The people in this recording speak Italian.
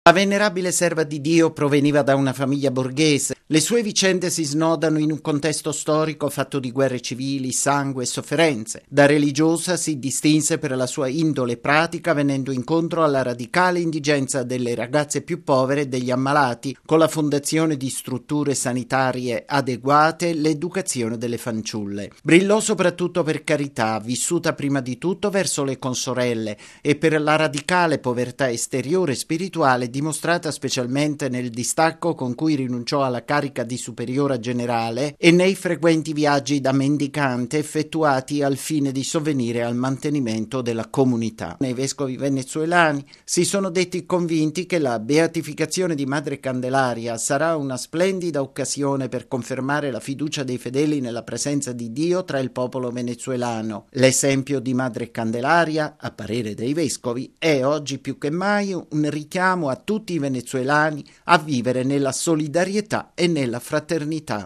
La venerabile serva di Dio proveniva da una famiglia borghese. Le sue vicende si snodano in un contesto storico fatto di guerre civili, sangue e sofferenze. Da religiosa si distinse per la sua indole pratica, venendo incontro alla radicale indigenza delle ragazze più povere e degli ammalati, con la fondazione di strutture sanitarie adeguate e l'educazione delle fanciulle. Brillò soprattutto per carità, vissuta prima di tutto verso le consorelle, e per la radicale povertà esteriore e spirituale dimostrata specialmente nel distacco con cui rinunciò alla carica di superiora generale e nei frequenti viaggi da mendicante effettuati al fine di sovvenire al mantenimento della comunità. I vescovi venezuelani si sono detti convinti che la beatificazione di Madre Candelaria sarà una splendida occasione per confermare la fiducia dei fedeli nella presenza di Dio tra il popolo venezuelano. L'esempio di Madre Candelaria, a parere dei vescovi, è oggi più che mai un richiamo a tutti i venezuelani a vivere nella solidarietà e nella fraternità.